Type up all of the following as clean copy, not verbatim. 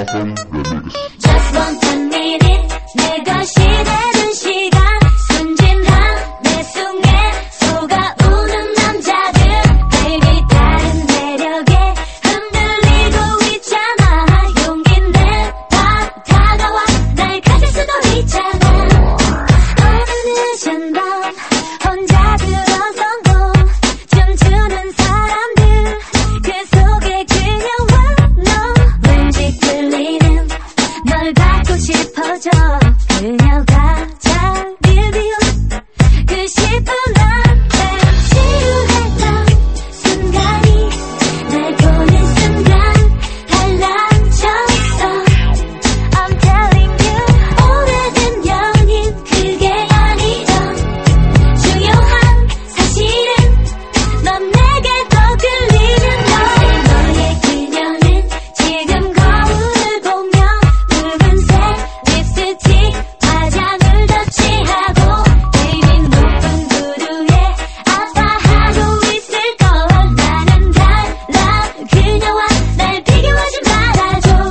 Just want 10 minutes 내 것이 되는 시간 순진한 내 속에 속아우는 남자들 Baby 다른 매력에 흔들리고 있잖아 용기 내봐 다가와 날 가질 수도 있잖아 어느 늦은 밤 혼자 들어선 춤추는 사람들 그 속에 그녀와 너 왠지 끌리는 널 갖고 싶어져 그녀가 잘 리뷰 그 싶은 나한테 지루했던 순간이 날 보는 순간 달라졌어 I'm telling you 오래된 연인 그게 아니던 중요한 사실은 넌 내게 더 끌리는 너의 그녀는 지금 거울을 보며 붉은색 립스틱 화장을 더 취하고 Baby 높은 구두에 아파하고 있을걸 나는 달라 그녀와 날 비교하지 말아줘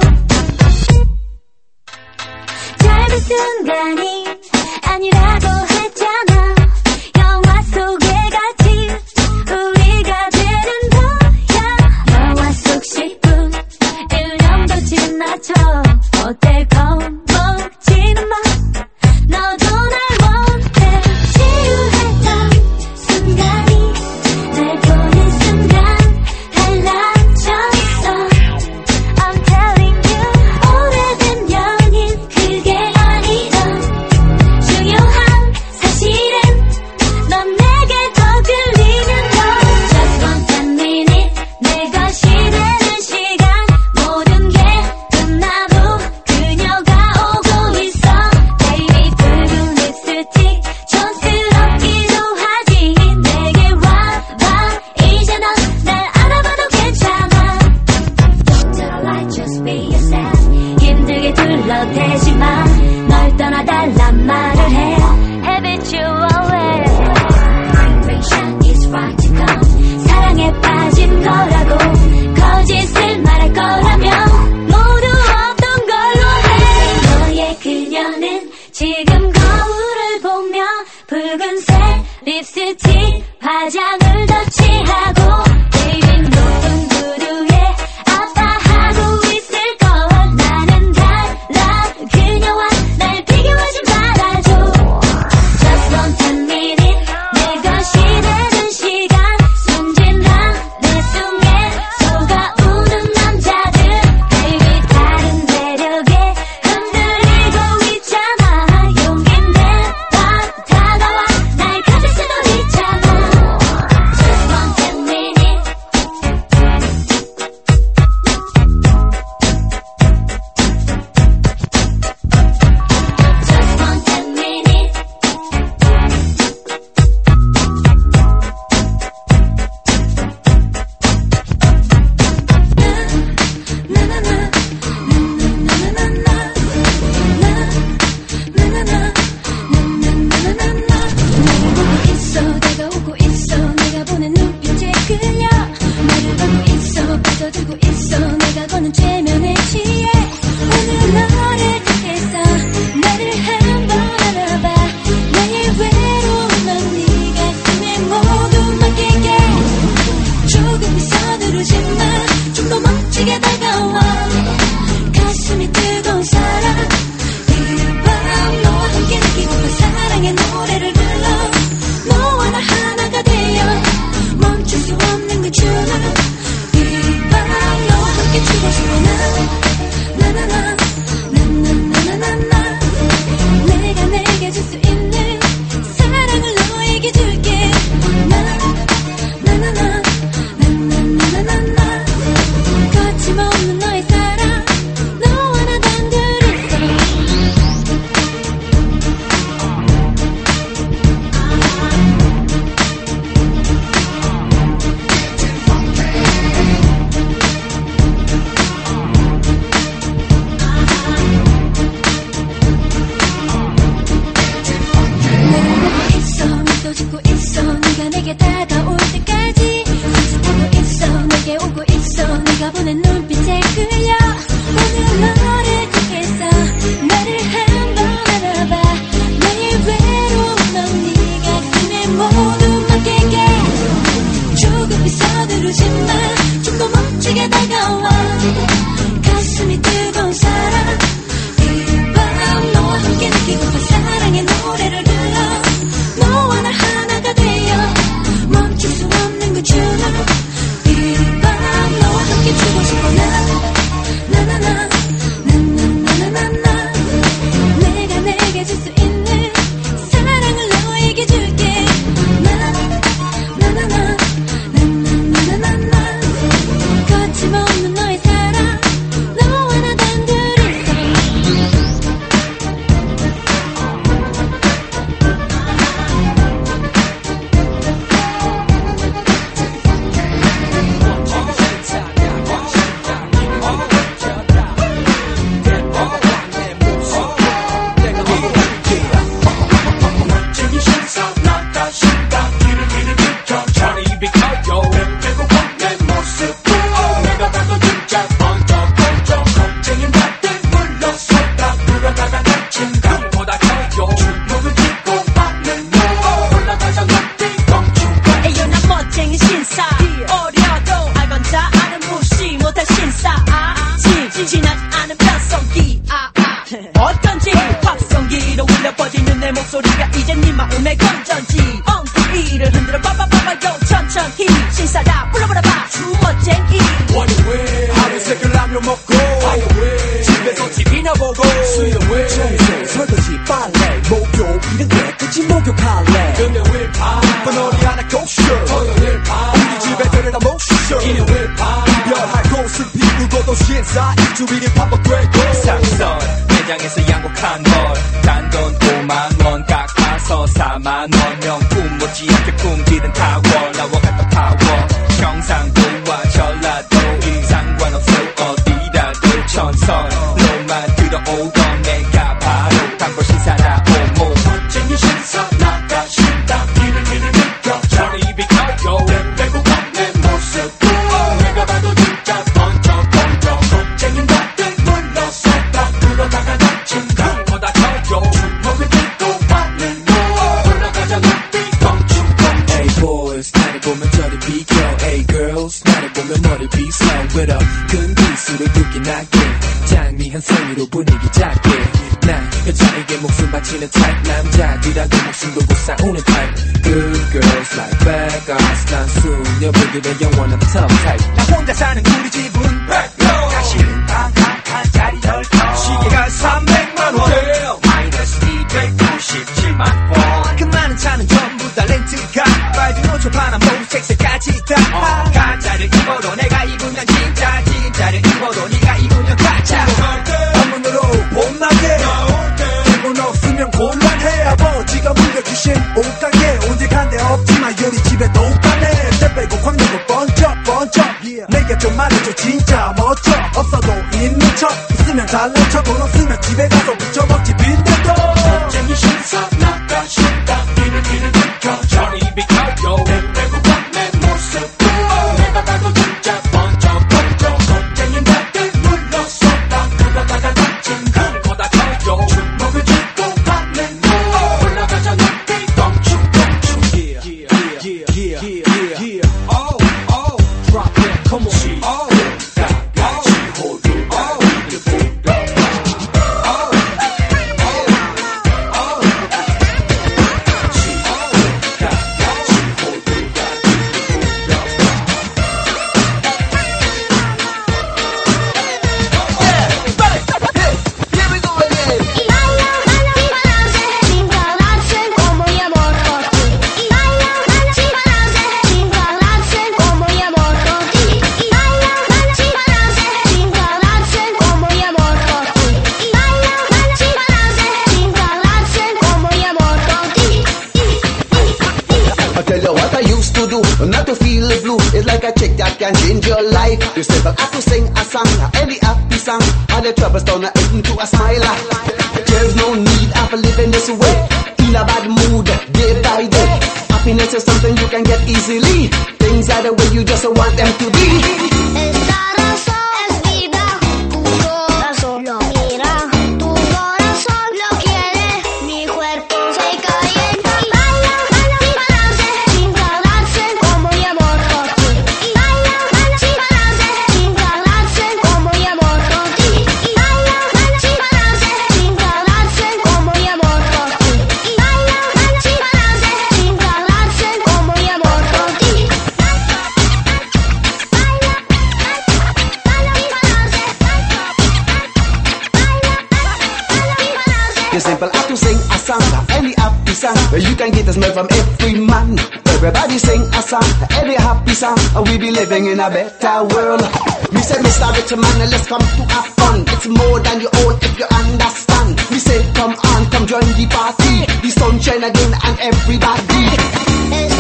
짧은 순간이 아니라고 했잖아 영화 속의 같이 우리가 되는 거야 영화 속 10분 1년도 지나쳐 어때 겁먹지는 마 너도 날 원해 지루했던 순간이 날 보는 순간 달라졌어 I'm telling you 오래된 연인 그게 아니던 중요한 사실은 넌 내게 더 끌리는 너 Just want 10 minutes 내 것이 되는 시간 모든 게 끝나도 그녀가 오고 있어 Baby 붉은 립스틱 촌스럽기도 하지 내게 와봐 이제 넌 날 알아봐도 괜찮아 Don't lie just be yourself 힘들게 둘러대지 마널 떠나달란 말을 해 Habitually Vibration is right to come 사랑에 빠진 거라고 거짓을 말할 거라면 모두 없던 걸로 해 너의 그녀는 지금 거울을 보며 붉은색 립스틱 화장을 더 취하고 Baby 높은 구두에 아파하고 있을걸 나는 달라 그녀와 날 비교하지 말아줘 Just want 10 minutes 내 것이 되는 시간 순진한 내 속에 속아우는 남자들 Baby 다른 매력에 흔들리고 있잖아 용기 내봐 다가와 날 가질 수도 있잖아 Just want 10 minutes Just want 10 minutes 있어 다가오고 있어 내가 보는 눈빛에 끌려 나를 보고 있어 빠져들고 있어 내가 거는 최면에 취해 오늘 너를 택해서 나를 한번 알아봐 나의 외로움만 네 가슴에 모두 맡길게 조금 서두르지만 좀 더 멋지게 다가와 가슴이 뜨거운 사랑 이 밤 너와 함께 느끼고픈 사랑의 노래를 불러 너와 나 하나가 되어 멈출 수 없는 그 춤을 이 밤 너와 함께 추고 싶어 나나나나 나나나나나 내가 내게 줄 수 있는 사랑을 너에게 줄게 나나나나 나나나나나 거침없는 너의 사랑 너와 나 단둘이서 내가 보낸 눈빛에 끌려 오늘 너 명품 못지않게 꿈기는 타워 나와 같은 파워 경상도와 전라도 상관없어 어디라도 천선로만 들어오던 내가 바로 단골신 살아오모 멋쟁이 신사 나가신다 길을 느껴 저립이 커요 빼고간 내 모습도 내가 봐도 진짜 번쩍 겁쟁인 다들 물러서 다 그러다가 다친 그거다 커요 주먹을 들고 받는 거 올라가자 높이 껑충 Hey boys 나를 보면 저리 비켜 Hey girls 나를 보면 머리 비싸 With a 큰 기술을 듣기 나게 장미 한 송이로 분위기 잡게 난 여자에게 목숨 바치는 타입 남자들하고 목숨 걸고 싸우는 타입 Good girls like bad guys 난 수녀분들의 영원한 top type 나 혼자 사는 우리 집은 백로 가시는 방 한 칸짜리 덜컥 시계가 300만원 마이너스 297만 원 그 많은 차는 전부 다 렌트카 빨간 옷 초파나 모두 색색까지 다 가짜를 입어도 내가 입으면 진짜를 입어도 네가 입으면 가짜 한문으로 봄나게 기분 없으면 곤란해 아버지가 물려주신 옷가게 온데간데 없지만 요리 집에 똑같네 때 빼고 광내고 번쩍 내게 좀 말해줘 진짜 멋져 없어도 있는 척 있으면 달래 척 돈 없으면 집에 가서 부쳐 먹지 빈대도 멋쟁이 신사 나가신다 길을 느껴 저립이 커요 빼고 광내 모습도 내가 봐도 진짜 번쩍 겁쟁인 다들 물러서 다 그러다가 다친 그거다 커요 주먹을 쥐고 받는 거 올라가자 높이 껑충 Yeah Oh drop it come on Oh 다 같이 호흡 Not to feel the blue, it's like a trick that can change your life. You simple have to sing a song, any happy song. All the troubles turn into a smile. There's no need of living this way, in a bad mood, day by day. Happiness is something you can get easily. Things are the way you just want them to be. Simple have to sing a song, any happy song. You can get a smell from every man. Everybody sing a song, any happy song. We be living in a better world. Me say, Mr. Rich Man, let's come to have fun. It's more than your own if you understand. Me say, come on, come join the party. The sunshine again and everybody.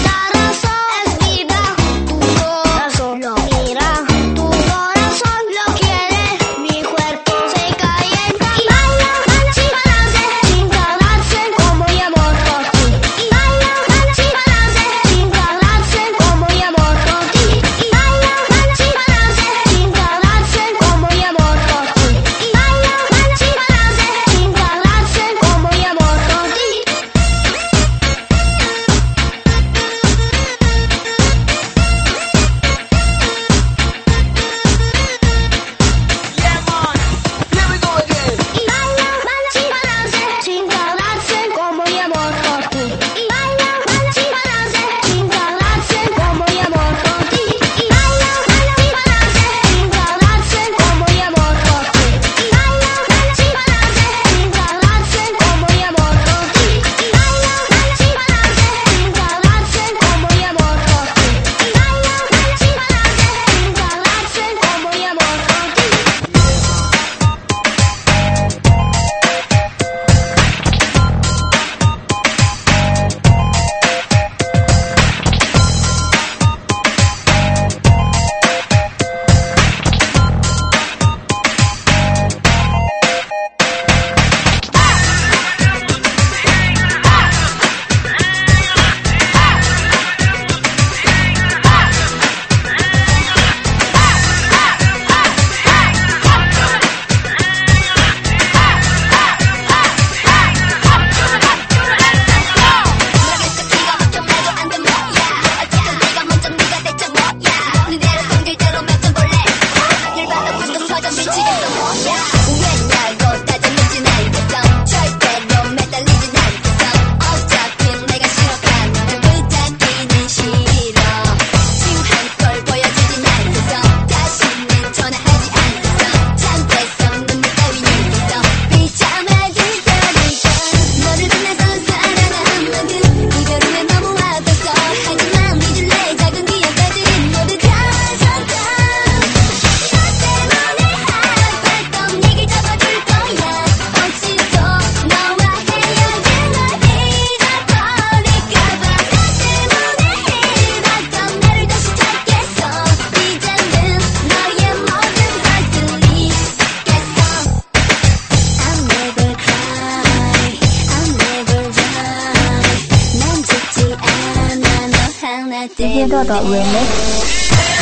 하나 DJ 더더 remix.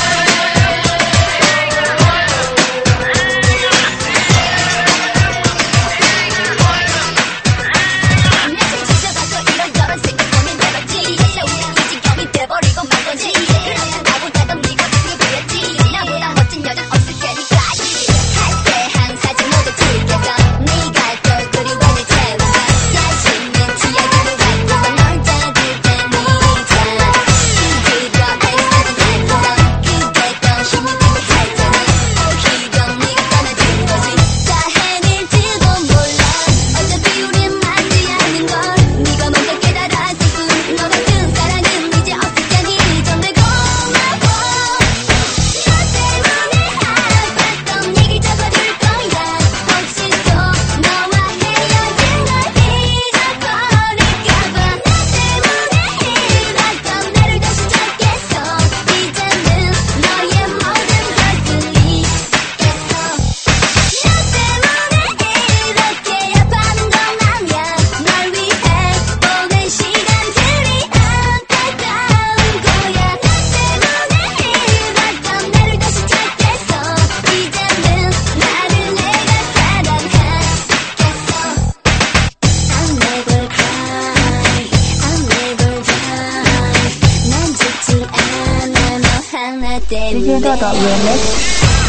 DJ 더더 remix.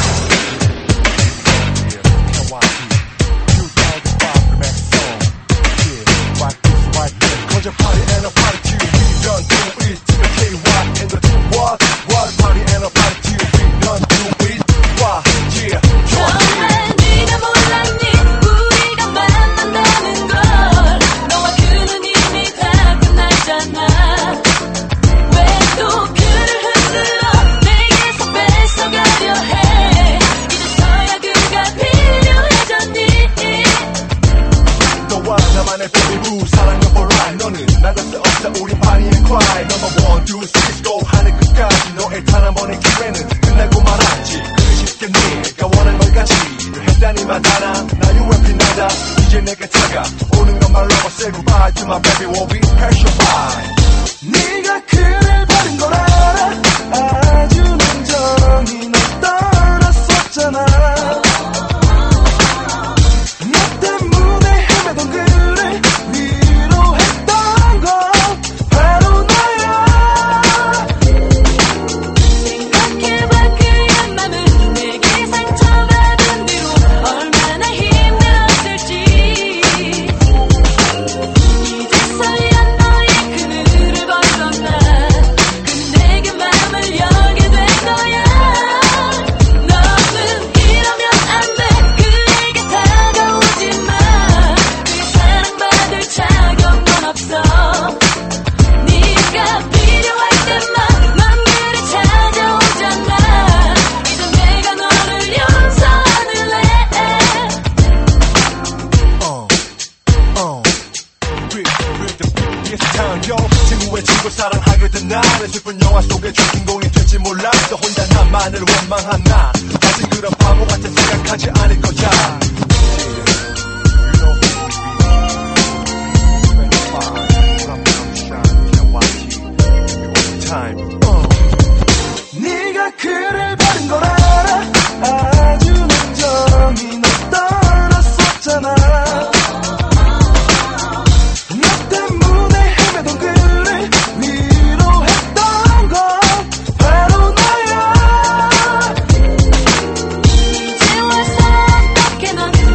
네가 그를 버린 걸 알아. 아주 냉정히 널 떠났었잖아. 너 때문에 헤매던 그를 위로했던 건 바로 나야. 생각해봐 그의 맘은 내게 상처받은 뒤로 얼마나 힘들었을지. 이제서야 너의 그늘을 벗어나 그는 내게 마음을 열게 된 거야. 너는 이러면 안 돼. 그에게 다가오지 마. 그의 사랑받을 자격은 없어. 네가 필요할 때만 넌 그를 찾아오잖아. 이제 내가 너를 용서할래. 친구의 친구 사랑하거든 나는 슬픈 영화 속의 주인공이 될지 몰라. 또 혼자 나만을 원망한 나 아직 그런 바보 같은 생각하지 않을 거야. 네가 그를 버린 걸 알아. 아주 냉정히 널 떠났었잖아. 너 때문에 헤매던 그를 위로했던 건 바로 나야. 이제 와서 어떻게 넌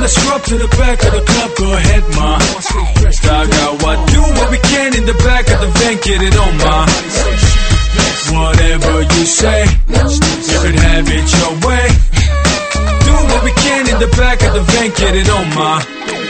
scrub to the back of the club, go ahead, ma. Start out what, do what we can in the back of the van, get it on, ma. Whatever you say, you can have it your way. Do what we can in the back of the van, get it on, ma.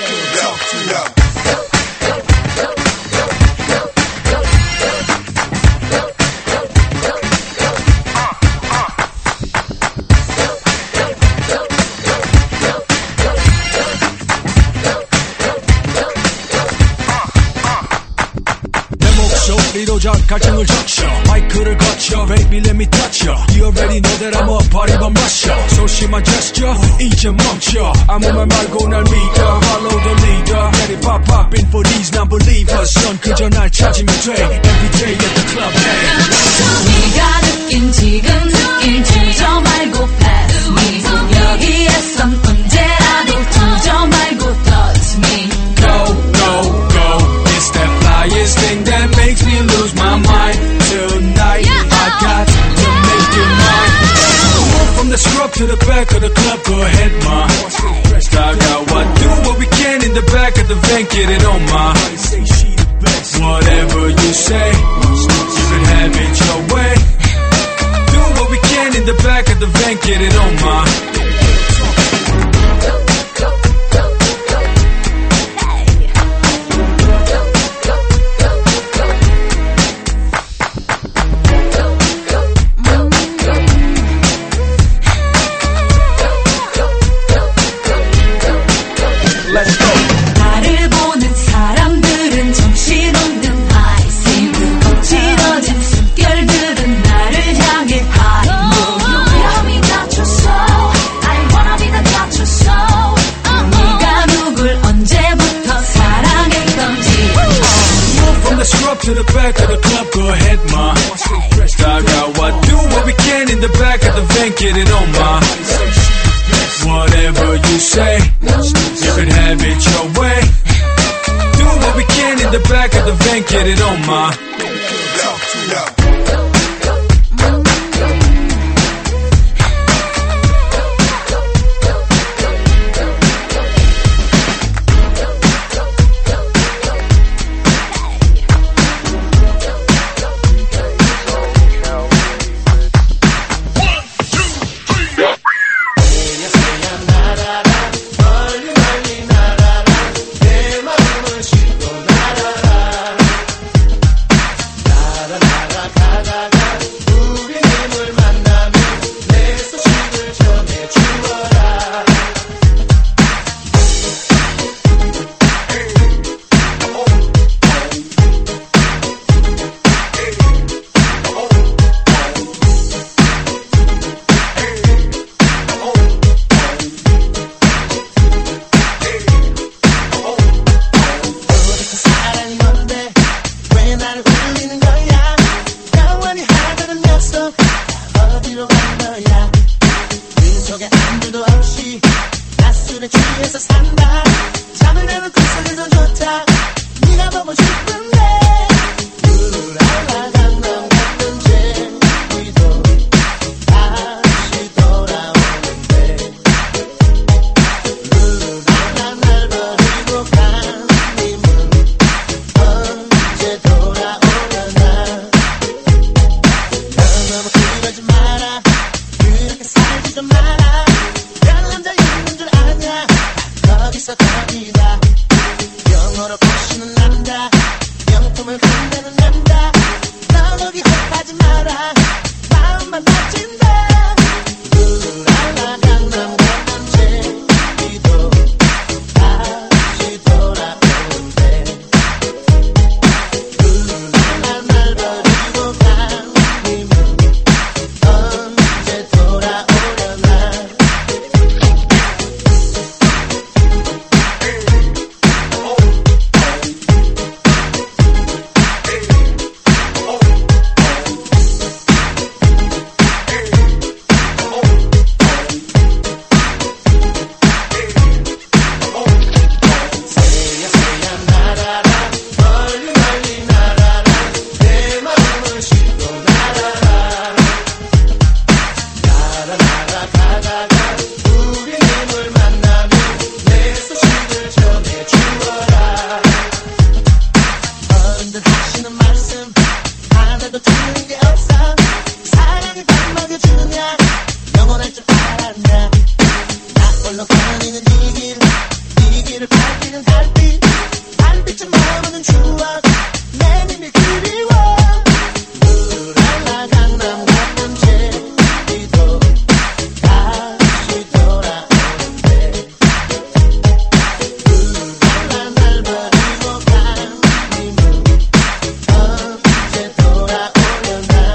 리로전 갈증을 적셔 마이크를 거쳐 Baby let me touch ya You already know that I'm a party bomb rusher 소심한 gesture 이제 멈춰 아무 말 말고 날 믿어 Follow the leader Let it pop pop in for these non-believers 넌 그저 날 찾으면 돼 Every day at the club hey. 네가 느낀 지금 느낀 주저 말고 pass me 여기에선 언제라도 두저 말고 touch me Go, go, go It's that flyest thing that makes me lose my mind Tonight I got to make you mine Move from the scrub to the back of the club, go ahead, ma. Start out what, do what we can in the back of the van, get it on, ma. Whatever you say, you can have it your way. Do what we can in the back of the van, get it on, ma. 나를 보는 사람들은 정신없는 하이심 거칠어진 숨결들은 나를 향해 high 마음이 다쳤어 I wanna be the 다쳤어 네가 누굴 언제부터 사랑했던지 Move from the scrub to the back of the club, go ahead, ma. Start out what, do what we can in the back of the van, get it on, ma. Whatever you say, you can have it your way. Do what we can in the back of the van, get it on, ma. 홀로 거니는 이 길을 밝히는 달빛 달빛좀 머무는 추억 내 님이 그리워 우랄라 강남 제주도 다시 돌아오는데 우랄라 날 버리고 간 님은 언제 돌아오려나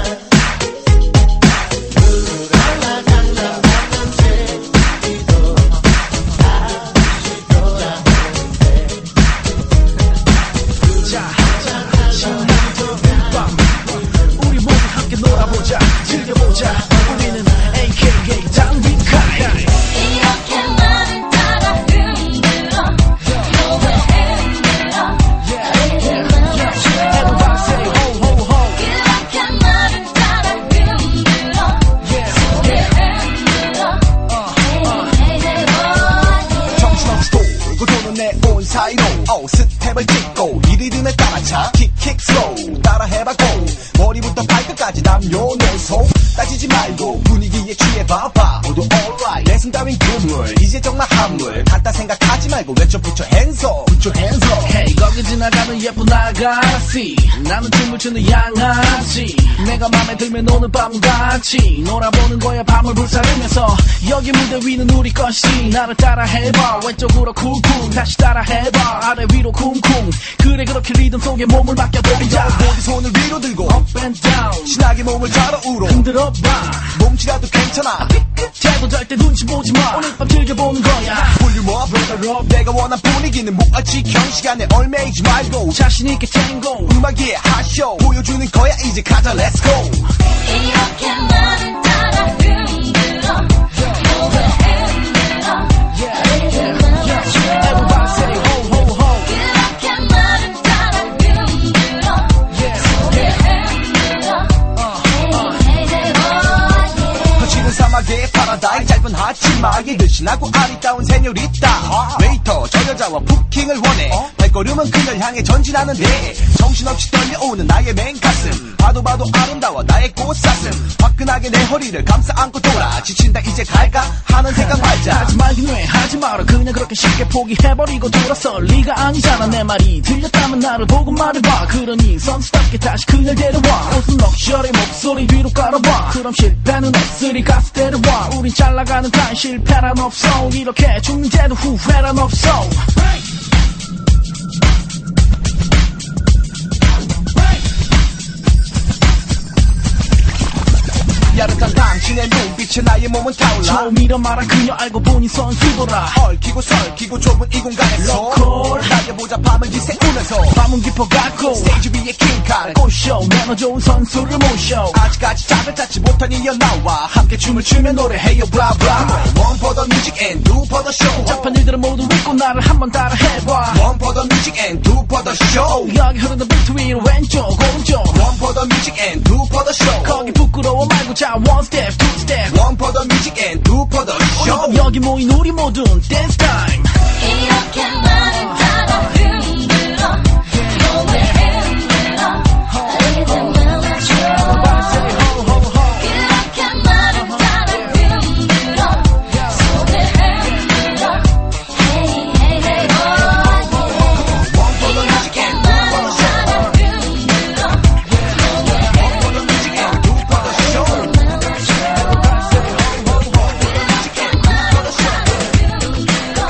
우랄라 강남 제주도 다시 돌아오는데 자, 지금부터 밤 우리 모두 함께 놀아보자 즐겨보자 우리는 AKA 장비카이 이렇게 나를 따라 흔들어 너왜 흔들어 Everybody say ho ho ho 이렇게 나를 따라 흔들어 너왜 흔들어 정신없이 돌고 도는 내온 사이로 스텝을 찍고 이리듬에 따라차 킥킥 슬로우 따라해봐 고 머리부터 발끝까지 남녀노소 따지지 말고 분위기에 취해봐봐 모두 alright 내손 따윈 그물 이제 정말 한물 갖다 생각하지 말고 외쳐 붙여 hands up Hey 거기 지나가는 예쁜 아가씨 나는 춤을 추는 양아치 내가 맘에 들면 오늘 밤은 같이 놀아보는 거야 밤을 불사르면서 여기 무대 위는 우리 것이 나를 따라해봐 왼쪽으로 쿵쿵 다시 따라해봐 아래 위로 쿵쿵 그래 그렇게 리듬 속에 몸을 맡겨버리자 모두 손을 위로 들고 Up and down 신나게 몸을 좌로 우로 흔들어봐 몸치라도 괜찮아 삐끗해도 절대 눈치 보지마 오늘 밤 즐겨보는 거야 볼륨 업 내가 원한 분위기는 무아지경 시간에 얼매이지 말고 자신있게 탱고 음악의 핫쇼 보여주는 거야 이제 가자 let's go 이렇게 나를 따라 흔들어 너왜 흔들어 Everybody say ho ho ho 이렇게 나를 따라 흔들어 너왜 흔들어 거칠은 사막의 파라다이 짧은 하치마의 늘씬하고 아리따운 세뇨리따 웨이터 저 여자와 부킹을 원해 발걸음은 그녀를 향해 전진하는데 정신없이 떨려오는 나의 맨가슴 봐도 아름다워 나의 꽃사슴 화끈하게 내 허리를 감싸 안고 돌아 지친다 이제 갈까 하는 생각 말자 하지 말긴 왜 하지 마라 그냥 그렇게 쉽게 포기해버리고 돌아설 리가 아니잖아 내 말이 들렸다면 나를 보고 말해봐 그러니 선수답게 다시 그녀를 데려와 옷은 럭셔리 목소리 뒤로 깔아봐 그럼 실패는 없으리 가수 데려와 우린 잘 나가는 타임 실패란 없어 이렇게 죽는데도 후회란 없어 야릇한 당신의 눈빛에 나의 몸은 타올라 처음이라 말한 그녀 알고 보니 선수더라 얽히고 설키고 좁은 이 공간에서 럭콜 날려보자 밤을 지새우면서 밤은 깊어가고 스테이지 위에 킹카를 꽃쇼 매너 좋은 선수를 모셔 아직까지 짝을 잡지 못한 이여 나와 함께 춤을 추며 노래해요 브라브라 One for the music and two for the show 복잡한 일들을 모두 잊고 나를 한번 따라해봐 One for the music and two for the show 여기 흐르는 비트 위로 왼쪽 오른쪽 One for the music and two for the show 거기 부끄러워 말고 자 one step two step One for the music and two for the show 여기 모인 우리 모두는 dance time 이렇게 나를 따라 흔들어 너왜 흔들어 리듬을 맞춰 이렇게 나를 따라 흔들어 손을 흔들어 Hey hey hey oh One for the music and two for the show One for the music and two for the show 이렇게 나를 따라 흔들어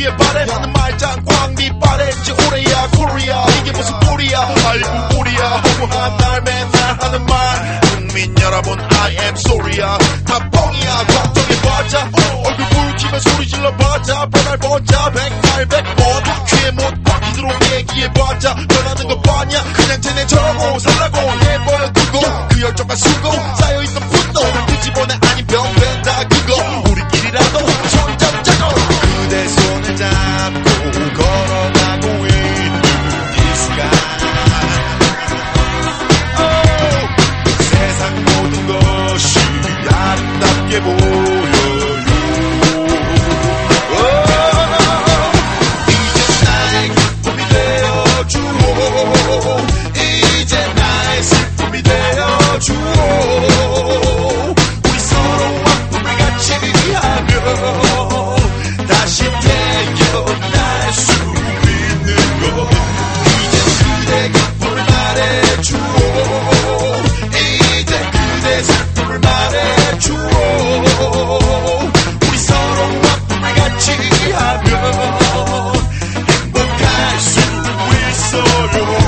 위에 바래 나는 말짱꽝 네 바랬지 오래야 코리아 이게 무슨 꼴이야 아이고 꼴이야 허무한 날 맨날 하는 말 국민 여러분 I am sorry야 다 뻥이야 걱정해봤자 얼굴 붉히면 소리 질러봤자 변할 보자 10800번 귀에 못 박히도록 얘기해봤자 변하는 거 봤냐 그냥 쟤네 저러고 살라고 내버려두고 그 열정과 수고 쌓여있는 분노를 뒤집어내 아닌 병된다 그거 우리끼리라도 손잡자고 그대 손을 잡고 걸어가고 있는 이 시간 세상 모든 것이 아름답게 보여요 이제 나의 기쁨이 되어주오 이제 나의 슬픔이 되어주오 우리 서로 아픔을 같이 하며 다시 태어날 수 있는 것 이제 그대 기쁨을 말해주오 이제 그대 슬픔을 말해주오 우리 서로 아픔을 같이 하며 행복할 수 있어요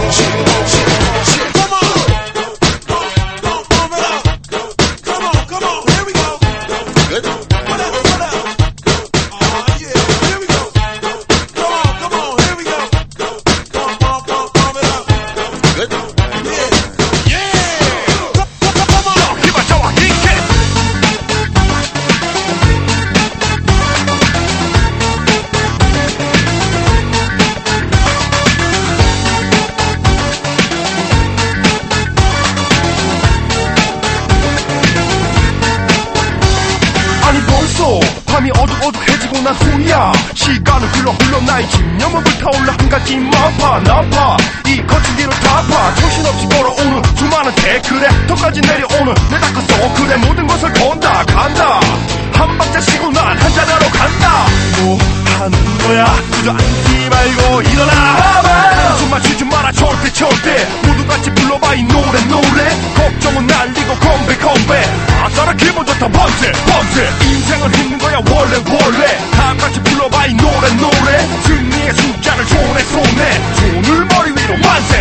밤이 어둑어둑해지고 난 후야 시간은 흘러 나의 집념은 불타올라 한 가지 나파 이 거친 길을 타파 정신없이 걸어오는 수많은 태클에 턱까지 내려오는 내 닦았어 그래 모든 것을 건다 간다 한 박자 쉬고 난 한잔하러 간다 뭐 하는 거야 그저 앉지 말고 일어나 숨 맞추지 마라 절대 모두 같이 불러봐 이 노래 걱정은 날리고 컴백 아싸라 기분 좋다 번세 인생은 힘든 거야 원래 다 같이 불러봐 이 노래 승리의 숫자를 손을 머리 위로 만세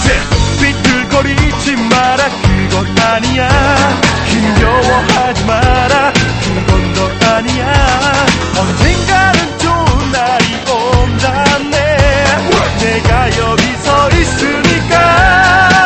비틀거리지 마라 그건 아니야 힘겨워하지 마라 그건 너 아니야 언젠가는 좋은 날이 온다네 내가 여기 서 있으니까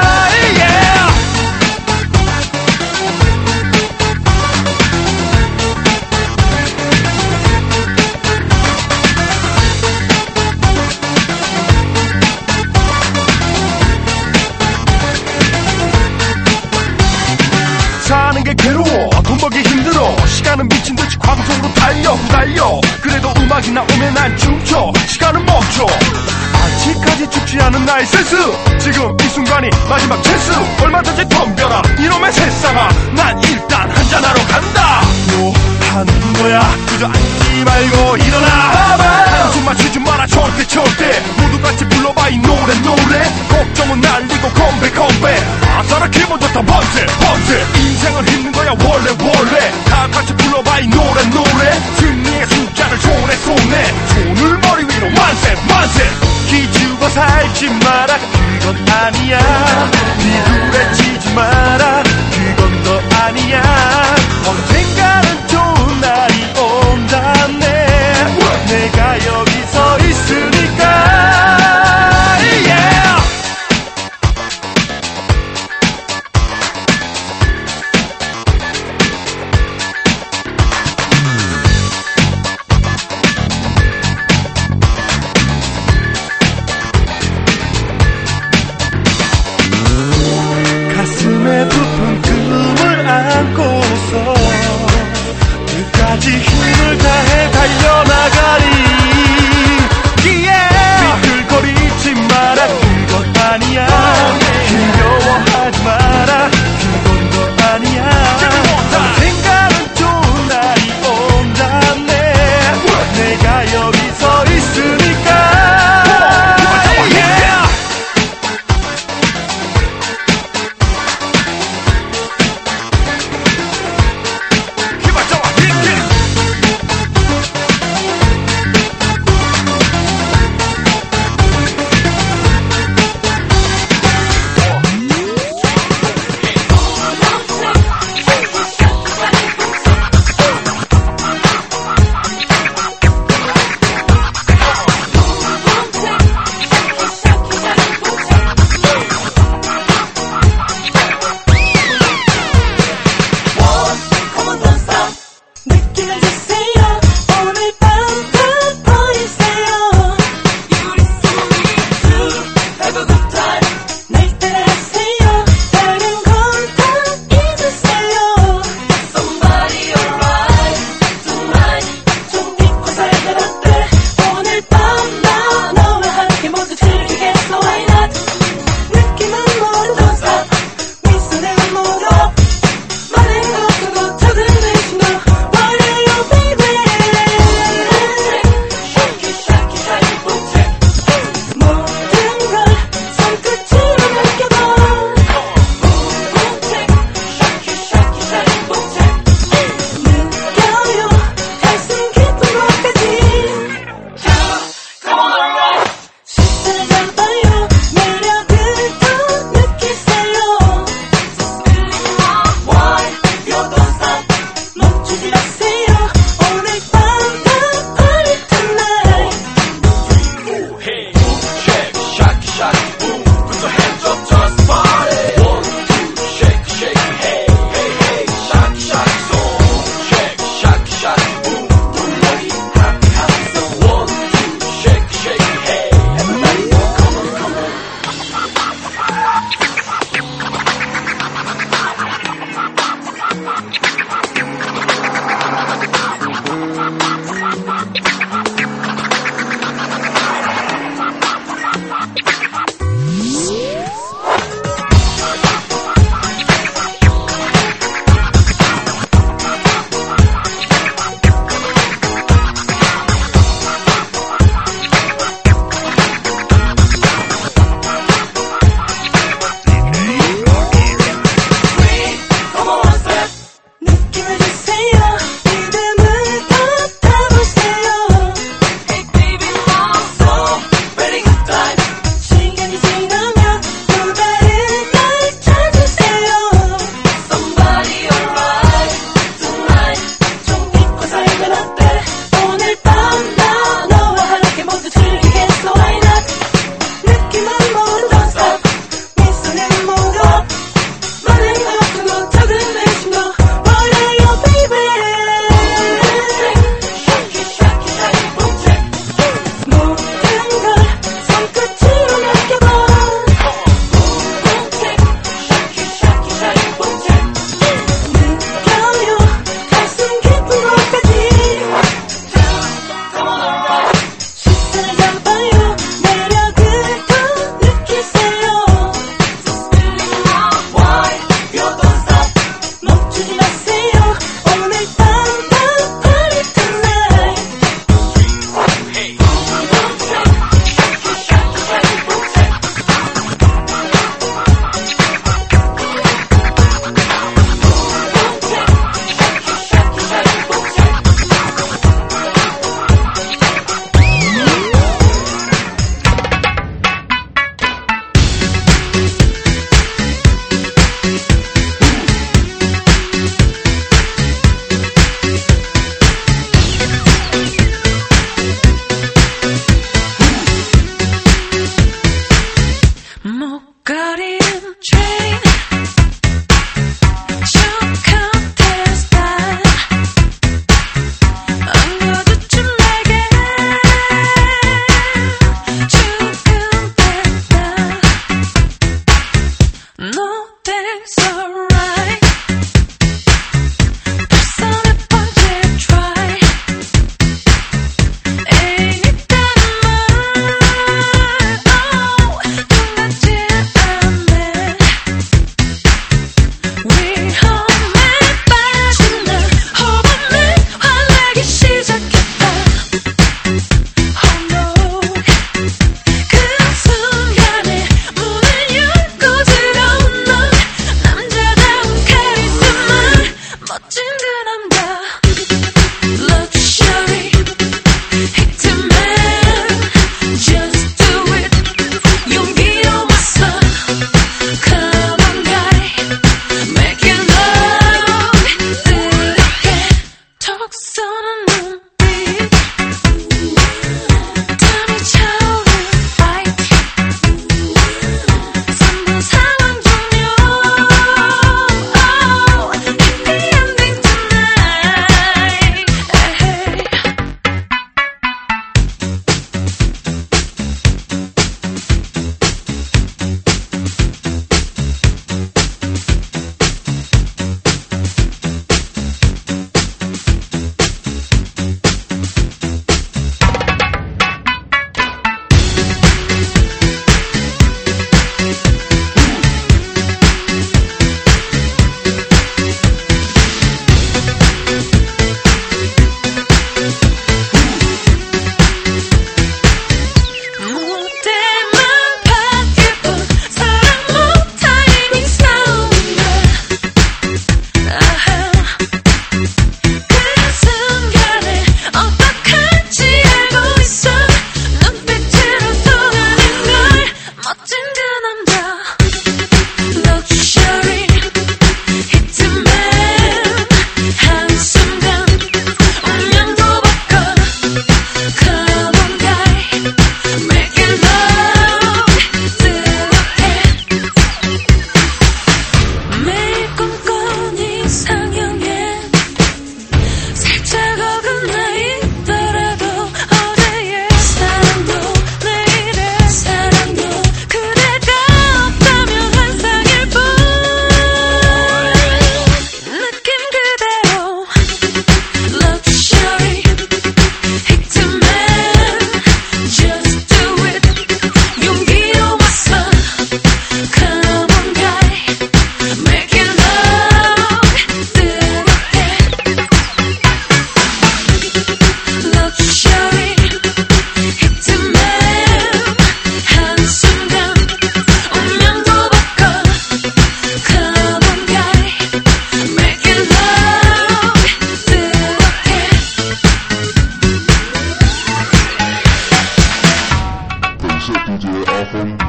사는 게 괴로워 돈 벌기 힘들어 시간은 미친듯이 과거 속으로 달려 그래도 음악이 나오면 난 춤춰 시간은 멈춰 아직까지 죽지 않은 나의 센스 지금 이 순간이 마지막 찬스 얼마든지 덤벼라 이놈의 세상아 난 일단 한잔하러 간다 뭐 하는 거야 그저 앉지 말고 일어나 숨 맞추지 마라 절대 모두 같이 불러봐 이 노래 걱정은 날리고 컴백 아싸라 기분 좋다 번세 인생은 힘든 거야 원래 다 같이 불러봐 이 노래 승리의 숫자를 손을 머리 위로 만세 기죽어 살지 마라 그건 아니야 비굴해 치지 마라 그건 너 아니야 언젠가는 좋은 날이 온다네 내가 여기 서 있으니까 가슴에 부푼 꿈을 안고서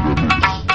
Remix.